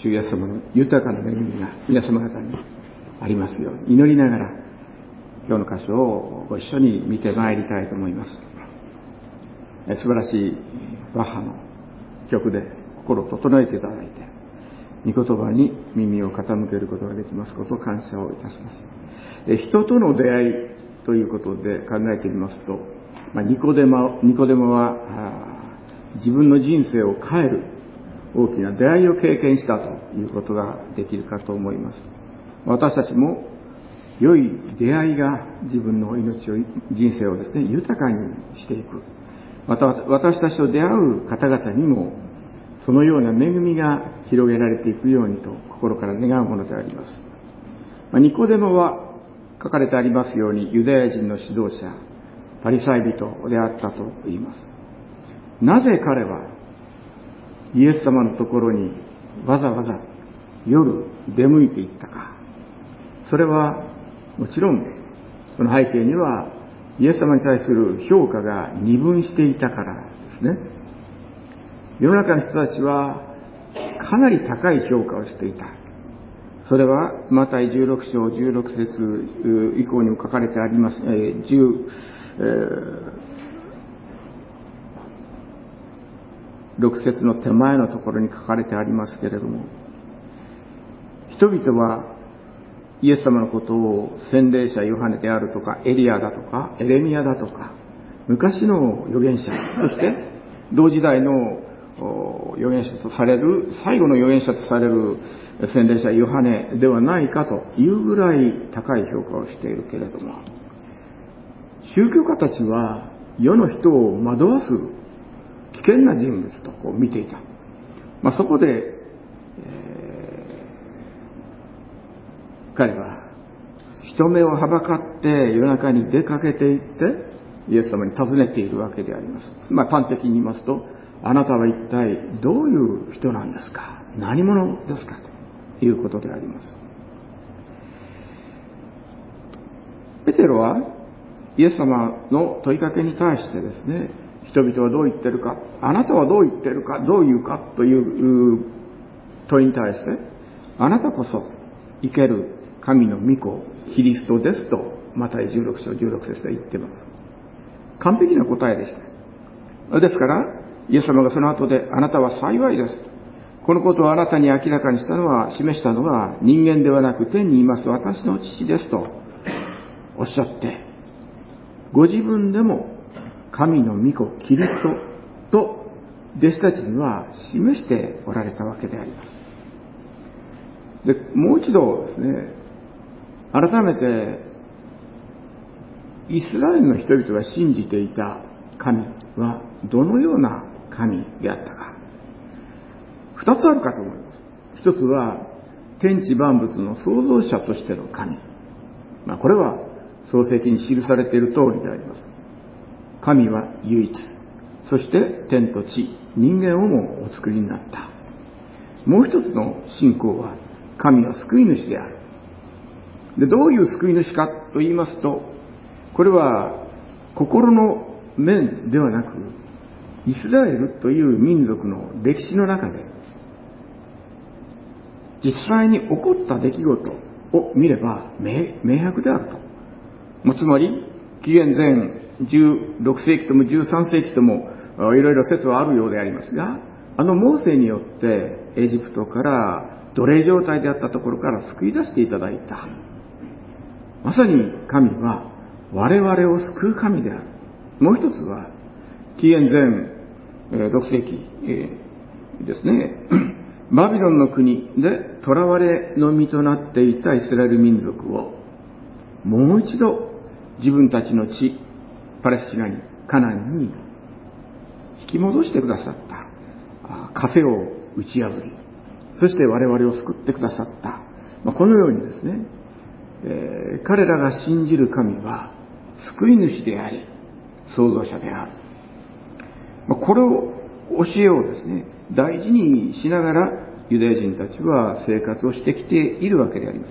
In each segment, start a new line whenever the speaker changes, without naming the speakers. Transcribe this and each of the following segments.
主イエス様の豊かな恵みが皆様方にありますように祈りながら、今日の箇所をご一緒に見てまいりたいと思います。素晴らしいバッハの曲で心を整えていただいて、御言葉に耳を傾けることができますことを感謝をいたします。人との出会いということで考えてみますと、ニコデモは自分の人生を変える大きな出会いを経験したということができるかと思います。私たちも良い出会いが自分の人生をですね、豊かにしていく。また私たちと出会う方々にもそのような恵みが広げられていくようにと心から願うものであります。ニコデモは書かれてありますようにユダヤ人の指導者、パリサイ人であったと言います。なぜ彼はイエス様のところにわざわざ夜出向いていったか。それはもちろんその背景にはイエス様に対する評価が二分していたからですね。世の中の人たちはかなり高い評価をしていた。それはマタイ16章16節以降にも書かれてあります。16節の手前のところに書かれてありますけれども、人々はイエス様のことを洗礼者ヨハネであるとかエリアだとかエレミヤだとか昔の預言者、そして同時代の預言者とされる最後の預言者とされる洗礼者ヨハネではないかというぐらい高い評価をしているけれども、宗教家たちは世の人を惑わす危険な人物と見ていた。そこで、彼は人目をはばかって夜中に出かけていってイエス様に尋ねているわけであります。端的に言いますと、あなたは一体どういう人なんですか、何者ですかということであります。ペテロはイエス様の問いかけに対してですね、人々はどう言ってるか、あなたはどう言ってるか、どう言うかという問いに対して、あなたこそ生ける神の御子キリストですとマタイ16章16節で言っています。完璧な答えでした。ですからイエス様がその後で、あなたは幸いです、このことをあなたに明らかに示したのは人間ではなく天にいます私の父ですとおっしゃって、ご自分でも神の御子キリストと弟子たちには示しておられたわけであります。で、もう一度ですね、改めてイスラエルの人々が信じていた神はどのような神であったか。二つあるかと思います。一つは天地万物の創造者としての神。これは創世記に記されている通りであります。神は唯一、そして天と地、人間をもお作りになった。もう一つの信仰は神は救い主である。で、どういう救い主かと言いますと、これは心の面ではなく、イスラエルという民族の歴史の中で実際に起こった出来事を見れば明白であると。つまり紀元前16世紀とも13世紀ともいろいろ説はあるようでありますが、モーセによってエジプトから奴隷状態であったところから救い出していただいた。まさに神は我々を救う神である。もう一つは紀元前6世紀ですね、バビロンの国で囚われの身となっていたイスラエル民族をもう一度自分たちの地パレスチナにカナンに引き戻してくださった。枷を打ち破り、そして我々を救ってくださった。このようにですね、彼らが信じる神は救い主であり創造者である。これを教えをですね、大事にしながらユダヤ人たちは生活をしてきているわけであります。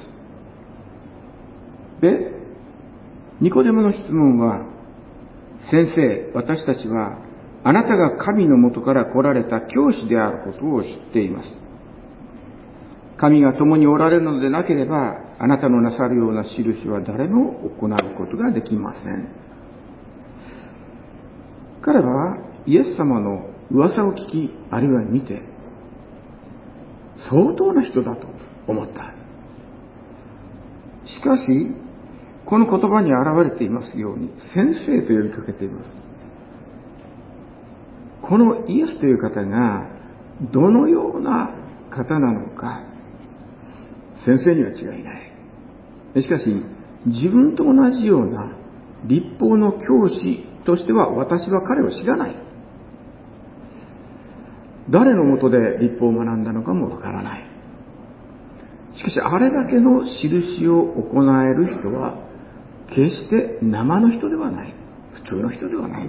で、ニコデモの質問は、先生、私たちはあなたが神のもとから来られた教師であることを知っています。 神が共におられるのでなければ、あなたのなさるような印は誰も行うことができません。彼はイエス様の噂を聞き、あるいは見て、相当な人だと思った。しかし、この言葉に表れていますように、先生と呼びかけています。このイエスという方がどのような方なのか、先生には違いない。しかし、自分と同じような律法の教師としては私は彼を知らない。誰のもとで律法を学んだのかもわからない。しかし、あれだけの印を行える人は決して生の人ではない。普通の人ではない。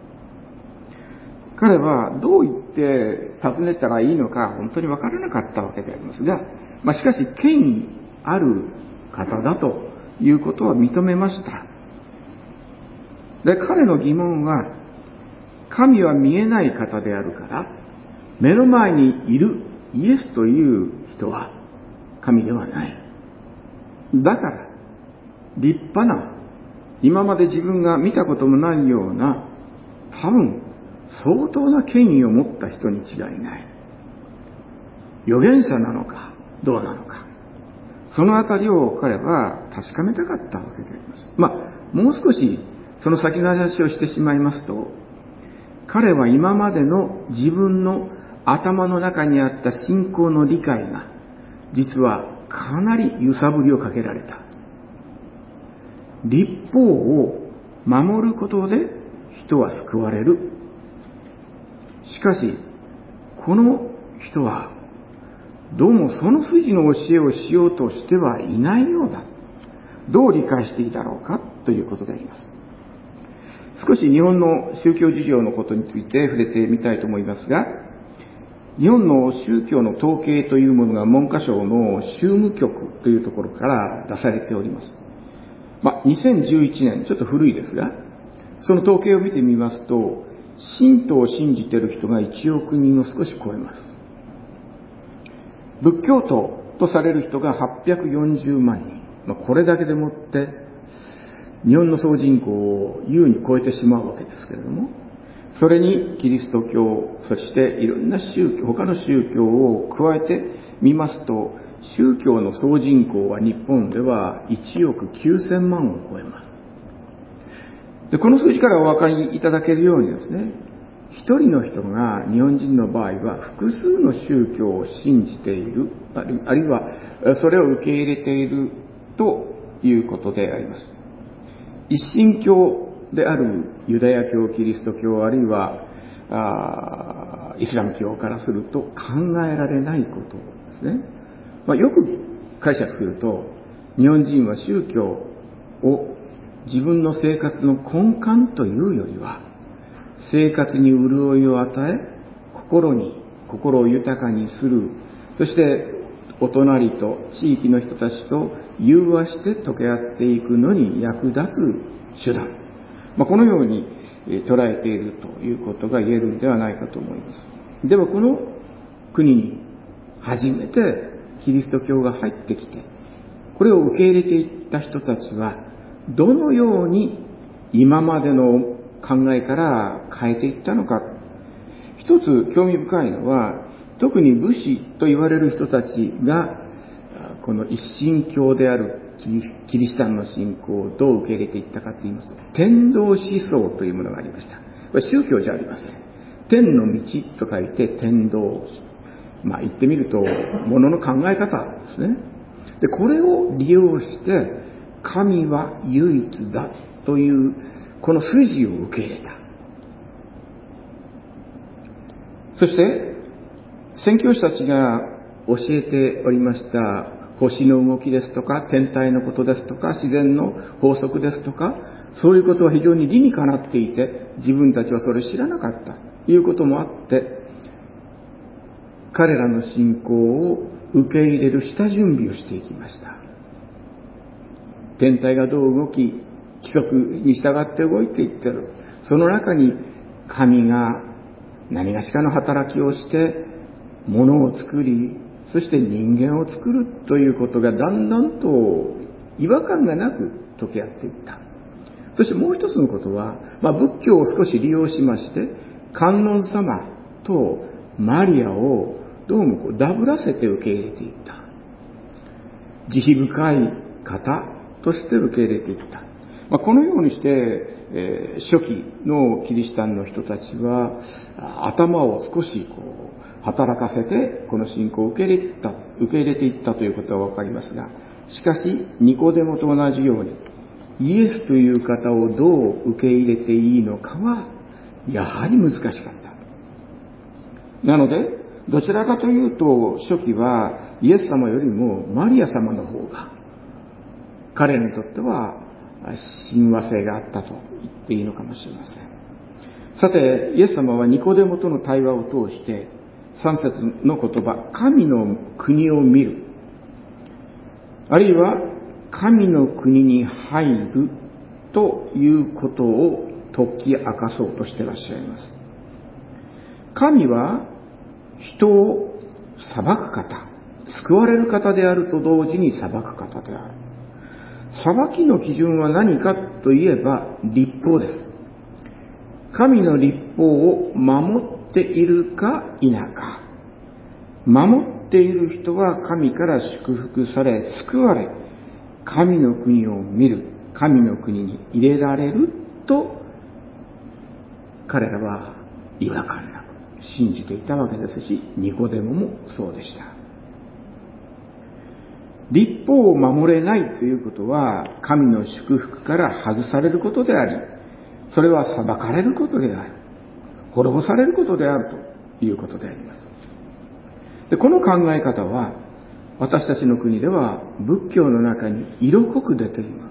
彼はどう言って尋ねたらいいのか本当に分からなかったわけでありますが、しかし権威ある方だということは認めました。で、彼の疑問は、神は見えない方であるから、目の前にいるイエスという人は神ではない。だから、立派な、今まで自分が見たこともないような、多分、相当な権威を持った人に違いない。預言者なのか、どうなのか。そのあたりを彼は確かめたかったわけであります。もう少しその先の話をしてしまいますと、彼は今までの自分の頭の中にあった信仰の理解が、実はかなり揺さぶりをかけられた。律法を守ることで人は救われる。しかし、この人は、どうもその筋の教えをしようとしてはいないようだ。どう理解していいだろうかということであります。少し日本の宗教事情のことについて触れてみたいと思いますが、日本の宗教の統計というものが文科省の宗務局というところから出されております。2011年、ちょっと古いですが、その統計を見てみますと、神道を信じている人が1億人を少し超えます。仏教徒とされる人が840万人。これだけでもって日本の総人口を優に超えてしまうわけですけれども、それにキリスト教、そしていろんな宗教、他の宗教を加えてみますと、宗教の総人口は日本では1億9000万を超えます。で、この数字からお分かりいただけるようにですね、一人の人が日本人の場合は複数の宗教を信じている、あるいはそれを受け入れているということであります。一神教であるユダヤ教、キリスト教、あるいはイスラム教からすると考えられないことですね。よく解釈すると、日本人は宗教を自分の生活の根幹というよりは、生活に潤いを与え、心を豊かにする、そしてお隣と地域の人たちと融和して溶け合っていくのに役立つ手段、このように捉えているということが言えるのではないかと思います。でもこの国に初めてキリスト教が入ってきて、これを受け入れていった人たちはどのように今までの考えから変えていったのか。一つ興味深いのは、特に武士と言われる人たちがこの一神教であるキリシタンの信仰をどう受け入れていったかと言いますと、天道思想というものがありました。これ宗教じゃありません。天の道と書いて天道。言ってみると物の考え方ですね。で、これを利用して神は唯一だというこの筋を受け入れた。そして宣教師たちが教えておりました星の動きですとか天体のことですとか自然の法則ですとか、そういうことは非常に理にかなっていて、自分たちはそれを知らなかったということもあって、彼らの信仰を受け入れる下準備をしていきました。天体がどう動き、規則に従って動いていってる。その中に神が何がしかの働きをして物を作り、 そして人間を作るということがだんだんと違和感がなく溶け合っていった。そしてもう一つのことは、仏教を少し利用しまして、観音様とマリアをどうもダブらせて受け入れていった。慈悲深い方として受け入れていった。このようにして、初期のキリシタンの人たちは頭を少し働かせてこの信仰を受け入れていったということはわかりますが、しかしニコデモと同じようにイエスという方をどう受け入れていいのかはやはり難しかった。なのでどちらかというと初期はイエス様よりもマリア様の方が彼にとっては親和性があったと言っていいのかもしれません。さて、イエス様はニコデモとの対話を通して3節の言葉、神の国を見る、あるいは神の国に入るということを解き明かそうとしていらっしゃいます。神は人を裁く方、救われる方であると同時に裁く方である。裁きの基準は何かといえば律法です。神の律法を守っているか否か。守っている人は神から祝福され、救われ、神の国を見る、神の国に入れられると彼らは違和感なく信じていたわけですし、ニコデモもそうでした。律法を守れないということは神の祝福から外されることであり、それは裁かれることである、滅ぼされることであるということであります。で、この考え方は私たちの国では仏教の中に色濃く出ています。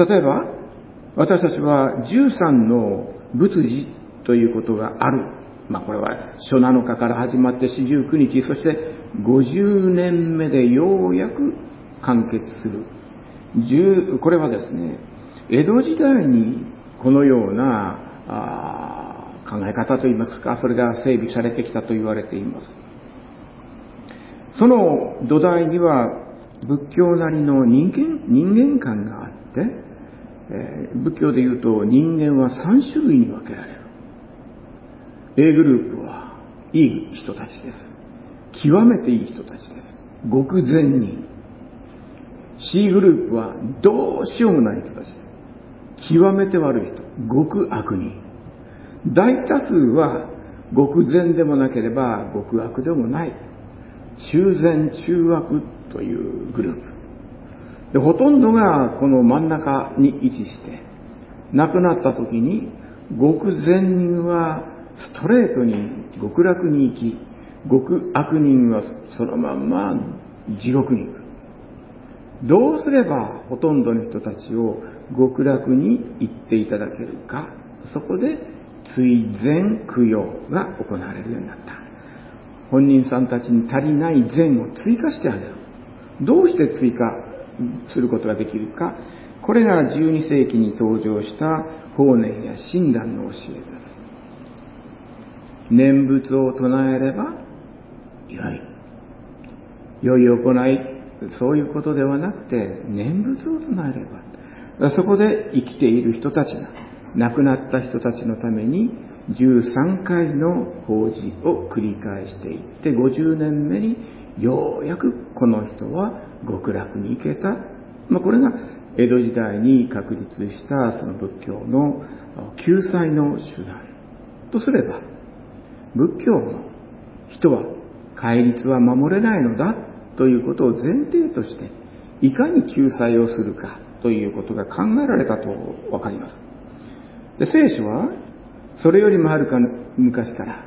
例えば私たちは13の仏事ということがある。これは初7日から始まって四十九日、そして50年目でようやく完結する。これはですね、江戸時代にこのような考え方といいますか、それが整備されてきたと言われています。その土台には仏教なりの人間観があって、仏教でいうと人間は3種類に分けられる。A グループはいい人たちです。極めていい人たちです。極善人。C グループはどうしようもない人たちです。極めて悪い人。極悪人。大多数は極善でもなければ極悪でもない。中善中悪というグループ。で、ほとんどがこの真ん中に位置して、亡くなった時に極善人はストレートに極楽に行き、極悪人はそのまんま地獄に行く。どうすればほとんどの人たちを極楽に行っていただけるか、そこで追善供養が行われるようになった。本人さんたちに足りない善を追加してあげる。どうして追加することができるか、これが12世紀に登場した法然や親鸞の教えです。念仏を唱えれば良い行い、そういうことではなくて念仏を唱えれば、そこで生きている人たちが、亡くなった人たちのために13回の法事を繰り返していって、50年目にようやくこの人は極楽に行けた。これが江戸時代に確立したその仏教の救済の手段とすれば、仏教の人は戒律は守れないのだということを前提として、いかに救済をするかということが考えられたとわかります。で、聖書はそれよりもはるか昔から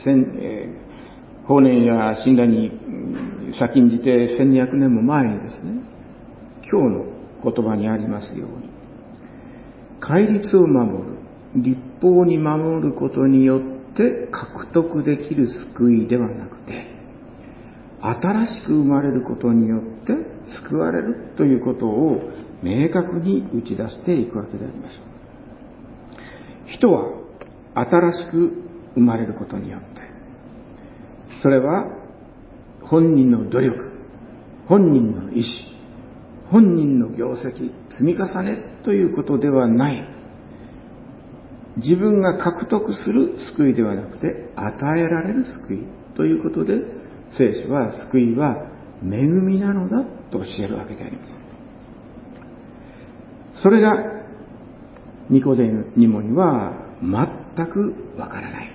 法然や親鸞に先んじて1200年も前にですね、今日の言葉にありますように、戒律を守る、律法に守ることによって獲得できる救いではなくて、新しく生まれることによって救われるということを明確に打ち出していくわけであります。人は新しく生まれることによって、それは本人の努力、本人の意志、本人の業績、積み重ねということではない。自分が獲得する救いではなくて、与えられる救いということで、聖書は救いは恵みなのだと教えるわけであります。それがニコデモには全くわからない。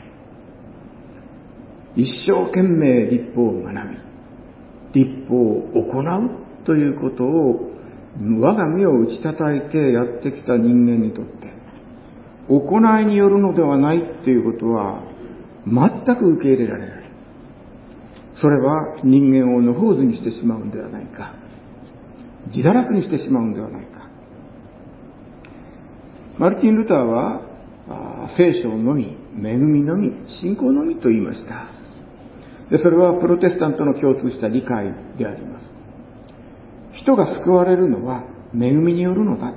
一生懸命律法を学び、律法を行うということを我が身を打ち叩いてやってきた人間にとって、行いによるのではないということは全く受け入れられない。それは人間を野放図にしてしまうんではないか、自堕落にしてしまうんではないか。マルティン・ルターは聖書のみ、恵みのみ、信仰のみと言いました。で、それはプロテスタントの共通した理解であります。人が救われるのは恵みによるのだ。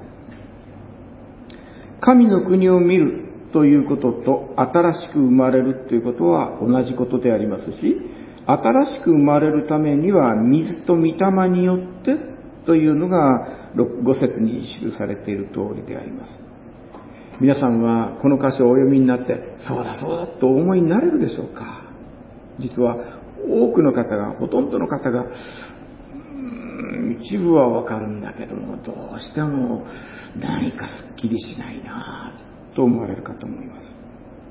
神の国を見るということと新しく生まれるということは同じことでありますし、新しく生まれるためには水と御霊によってというのが5節に記されている通りであります。皆さんはこの箇所をお読みになって、そうだそうだとお思いになれるでしょうか。実は多くの方が、ほとんどの方が、一部はわかるんだけども、どうしても何かすっきりしないなと思われるかと思います。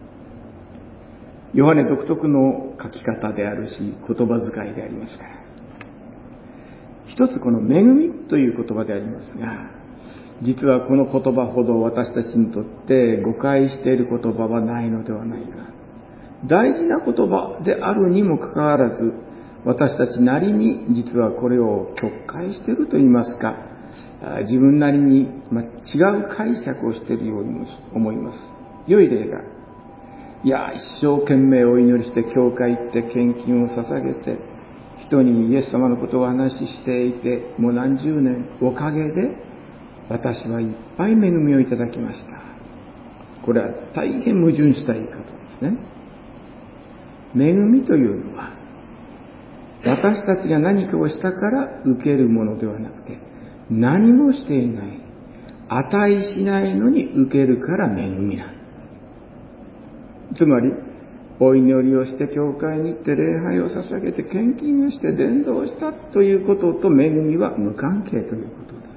ヨハネ独特の書き方であるし、言葉遣いでありますから。一つこの恵みという言葉でありますが、実はこの言葉ほど私たちにとって誤解している言葉はないのではないか。大事な言葉であるにもかかわらず、私たちなりに実はこれを曲解していると言いますか、自分なりに違う解釈をしているようにも思います。良い例が、一生懸命お祈りして教会行って献金を捧げて、人にイエス様のことを話していて、もう何十年おかげで私はいっぱい恵みをいただきました。これは大変矛盾した言い方ですね。恵みというのは、私たちが何かをしたから受けるものではなくて、何もしていない、値しないのに受けるから恵みなんです。つまり、お祈りをして教会に行って礼拝を捧げて献金をして伝道したということと恵みは無関係ということです。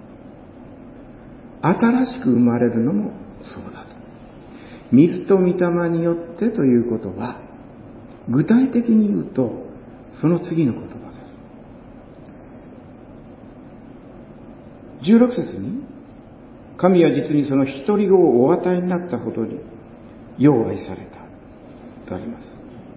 新しく生まれるのもそうだと。水と御霊によってということは、具体的に言うと、その次の言葉です。16節に、神は実にその一人子をお与えになったほどに、よう愛された。とあります。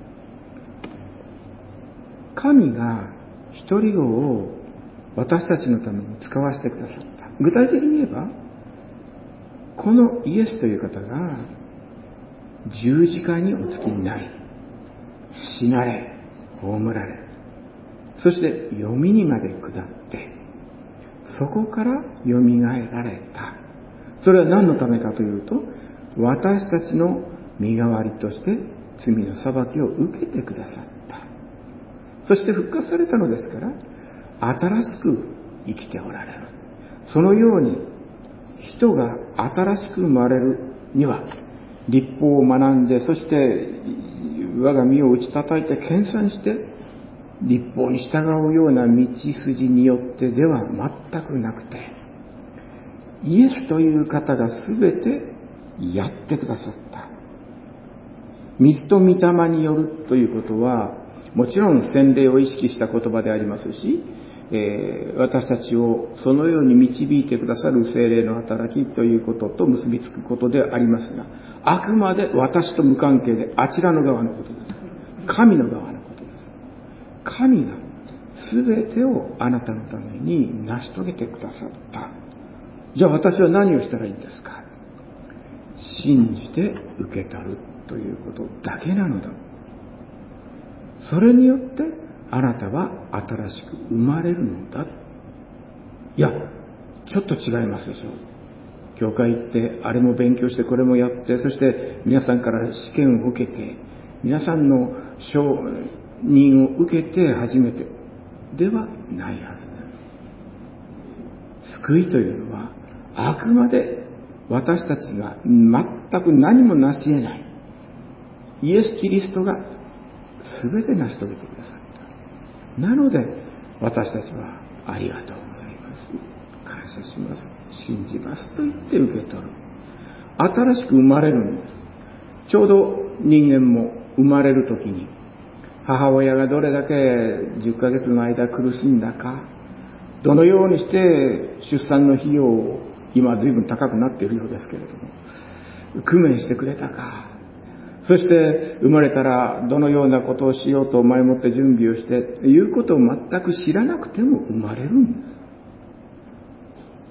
神が一人子を私たちのために使わせてくださった。具体的に言えば、このイエスという方が十字架にお付きになり、死なれ、葬られ、そして読みにまで下って、そこから蘇られた。それは何のためかというと、私たちの身代わりとして罪の裁きを受けてくださった。そして復活されたのですから、新しく生きておられる。そのように、人が新しく生まれるには、律法を学んで、そして我が身を打ち叩いて謙遜して、律法に従うような道筋によってでは全くなくて、イエスという方が全てやってくださった。水と御霊によるということは、もちろん洗礼を意識した言葉でありますし、私たちをそのように導いてくださる聖霊の働きということと結びつくことでありますが、あくまで私と無関係であちらの側のことです。神の側のことです。神が全てをあなたのために成し遂げてくださった。じゃあ私は何をしたらいいんですか？信じて受け取るということだけなのだ。それによってあなたは新しく生まれるのだ。いや、ちょっと違いますでしょう。教会行ってあれも勉強してこれもやって、そして皆さんから試験を受けて、皆さんの任を受けて初めてではないはずです。救いというのはあくまで私たちが全く何も成し得ないイエス・キリストが全て成し遂げてくださった。なので私たちはありがとうございます、感謝します、信じますと言って受け取る。新しく生まれるんです。ちょうど人間も生まれるときに母親がどれだけ10ヶ月の間苦しんだか、どのようにして出産の費用を今随分高くなっているようですけれども工面してくれたか、そして生まれたらどのようなことをしようと前もって準備をしていうことを全く知らなくても生まれるんです。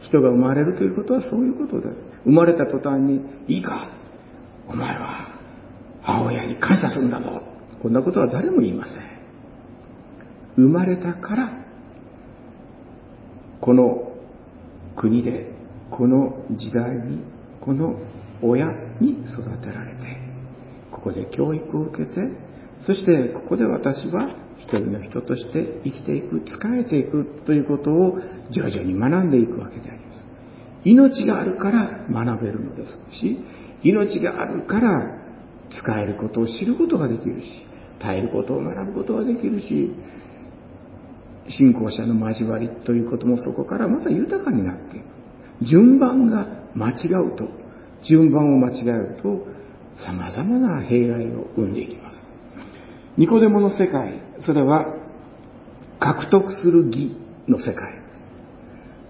人が生まれるということはそういうことです。生まれた途端にいいか、お前は母親に感謝するんだぞ、こんなことは誰も言いません。生まれたからこの国でこの時代にこの親に育てられて、ここで教育を受けて、そしてここで私は一人の人として生きていく、仕えていくということを徐々に学んでいくわけであります。命があるから学べるのですし、命があるから使えることを知ることができるし、耐えることを学ぶことができるし、信仰者の交わりということもそこからまた豊かになっていく。順番が間違うと、順番を間違えると様々な弊害を生んでいきます。ニコデモの世界、それは獲得する義の世界です。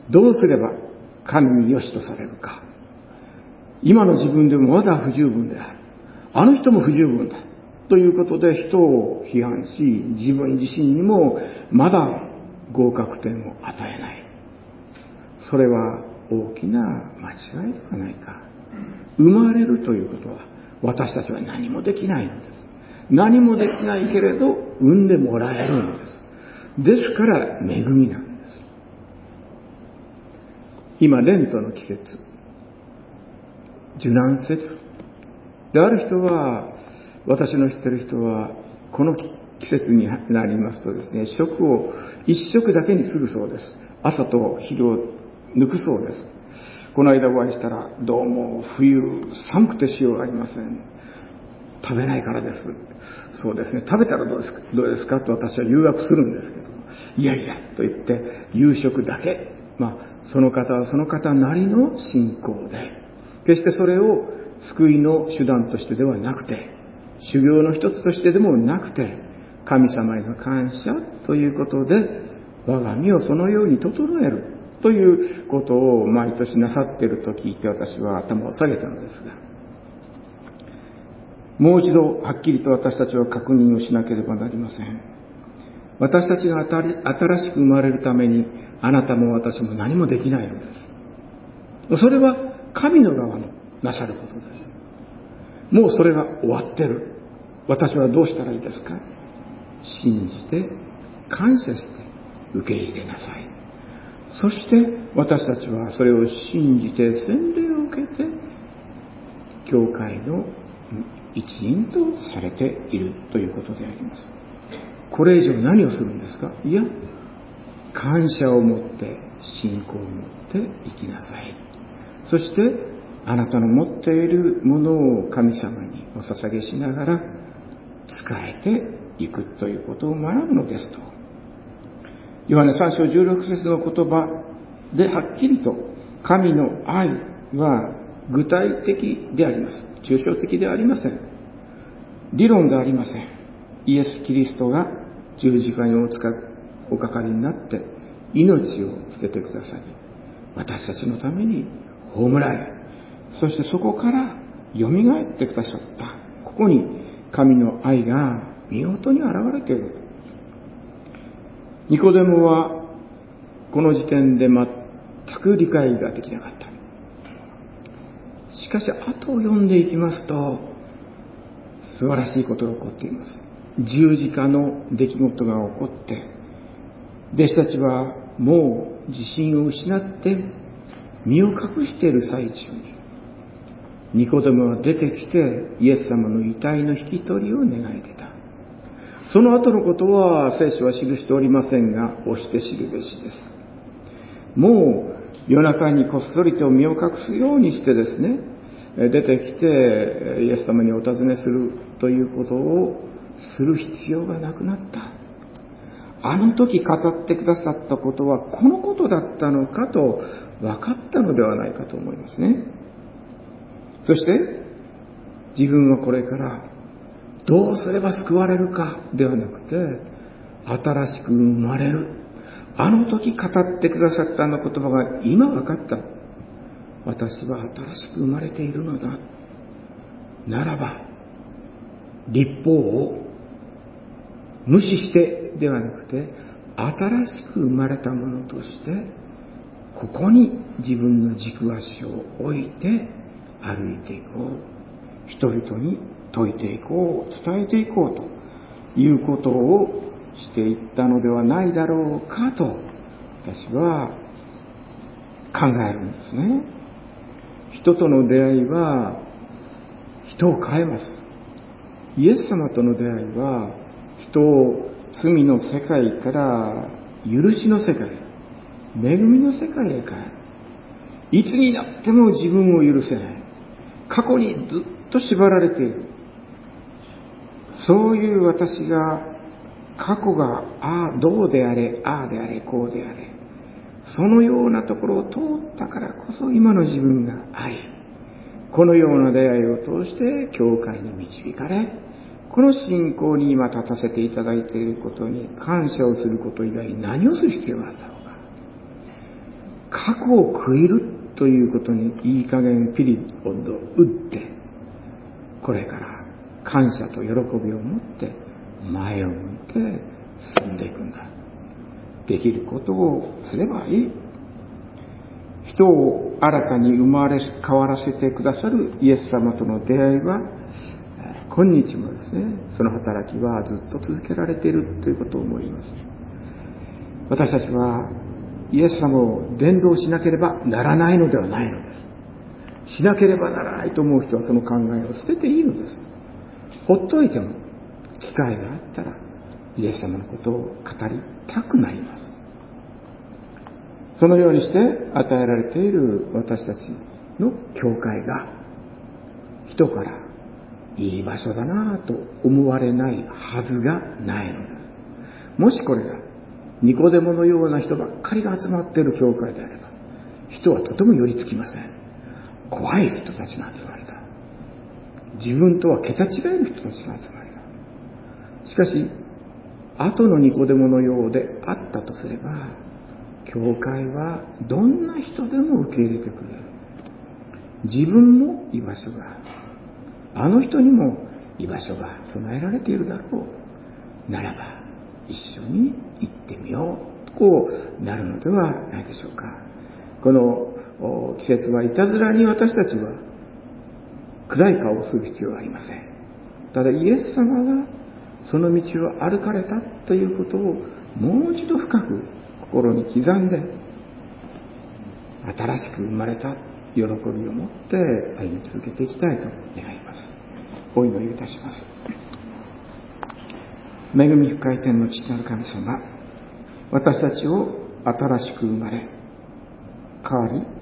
どうすれば神に良しとされるか。今の自分でもまだ不十分である。あの人も不十分だ。ということで人を批判し、自分自身にもまだ合格点を与えない。それは大きな間違いではないか。生まれるということは私たちは何もできないのです。何もできないけれど産んでもらえるんです。ですから恵みなんです。今レントの季節、受難節である人は、私の知っている人はこの季節になりますとですね、食を一食だけにするそうです。朝と昼を抜くそうです。この間お会いしたら、どうも冬寒くてしようがありません、食べないからです。そうですね、食べたらどうですかと私は誘惑するんですけど、いやいやと言って夕食だけ、その方はその方なりの信仰で、決してそれを救いの手段としてではなくて、修行の一つとしてでもなくて、神様への感謝ということで我が身をそのように整えるということを毎年なさっていると聞いて、私は頭を下げたのですが、もう一度はっきりと私たちは確認をしなければなりません。私たちが新しく生まれるために、あなたも私も何もできないのです。それは神の側のなさることです。もうそれが終わってる。私はどうしたらいいですか？信じて感謝して受け入れなさい。そして私たちはそれを信じて洗礼を受けて教会の一員とされているということであります。これ以上何をするんですか？いや、感謝を持って信仰を持って生きなさい。そしてあなたの持っているものを神様にお捧げしながら使えていくということを学ぶのですと。ヨハネ3章16節の言葉ではっきりと、神の愛は具体的であります。抽象的ではありません。理論ではありません。イエス・キリストが十字架におかかりになって命を捨ててくださり、私たちのために葬られ、そしてそこからよみがえってくださった。ここに神の愛が見事に現れている。ニコデモはこの時点で全く理解ができなかった。しかし後を読んでいきますと素晴らしいことが起こっています。十字架の出来事が起こって、弟子たちはもう自信を失って身を隠している最中に、ニコデモは出てきてイエス様の遺体の引き取りを願い出た。 その後のことは聖書は記しておりませんが、押して知るべしです。もう夜中にこっそりと身を隠すようにしてですね、出てきてイエス様にお尋ねするということをする必要がなくなった。あの時語ってくださったことはこのことだったのかと分かったのではないかと思いますね。そして自分はこれからどうすれば救われるかではなくて、新しく生まれる。あの時語ってくださったあの言葉が今分かった。私は新しく生まれているのだ。ならば、律法を無視してではなくて、新しく生まれたものとして、ここに自分の軸足を置いて歩いていこう。人々に説いていこう。伝えていこうということをしていったのではないだろうかと、私は考えるんですね。人との出会いは人を変えます。イエス様との出会いは人を罪の世界から許しの世界、恵みの世界へ変える。いつになっても自分を許せない。過去にずっと縛られている。そういう私が過去がどうであれ、ああであれ、こうであれ、そのようなところを通ったからこそ今の自分があり、このような出会いを通して教会に導かれ、この信仰に今立たせていただいていることに感謝をすること以外に何をする必要があるんだろうか。過去を悔いるということにいい加減ピリオドを打って、これから感謝と喜びを持って前を向いて進んでいくんだ。できることをすればいい。人を新たに生まれ変わらせてくださるイエス様との出会いは今日もですね、その働きはずっと続けられているということを思います。私たちはイエス様を伝道しなければならないのではないのです。しなければならないと思う人はその考えを捨てていいのです。ほっといても機会があったらイエス様のことを語りたくなります。そのようにして与えられている私たちの教会が人からいい場所だなぁと思われないはずがないのです。もしこれがニコデモのような人ばっかりが集まっている教会であれば、人はとても寄りつきません。怖い人たちの集まりだ。自分とは桁違いの人たちの集まりだ。しかし後のニコデモのようであったとすれば、教会はどんな人でも受け入れてくれる。自分も居場所がある。あの人にも居場所が備えられているだろう。ならば一緒に行ってみようとこうなるのではないでしょうか。この季節はいたずらに私たちは暗い顔をする必要はありません。ただイエス様がその道を歩かれたということをもう一度深く心に刻んで、新しく生まれた喜びを持って歩み続けていきたいと願います。お祈りいたします。恵み深い天の父なる神様、私たちを新しく生まれ変わり、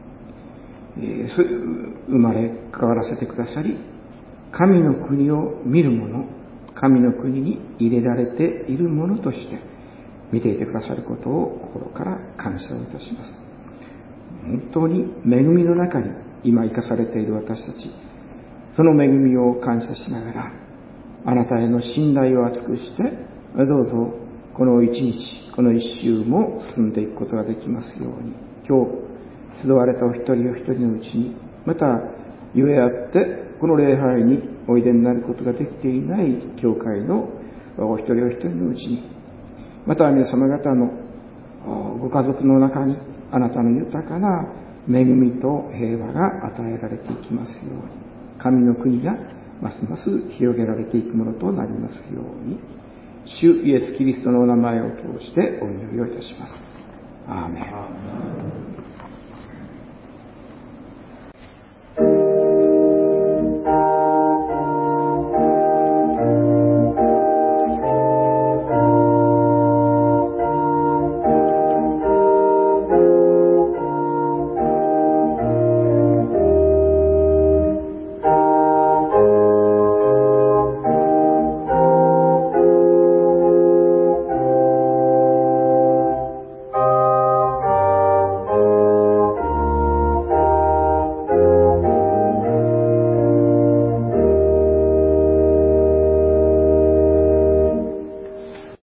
生まれ変わらせてくださり、神の国を見る者、神の国に入れられているものとして見ていてくださることを心から感謝をいたします。本当に恵みの中に今生かされている私たち、その恵みを感謝しながら、あなたへの信頼を厚くして、どうぞこの一日、この一週も進んでいくことができますように、今日集われたお一人お一人のうちに、またゆえあってこの礼拝においでになることができていない教会のお一人お一人のうちに、また皆様方のご家族の中にあなたの豊かな恵みと平和が与えられていきますように、神の国がますます広げられていくものとなりますように、主イエスキリストのお名前を通してお祈りをいたします。アーメン。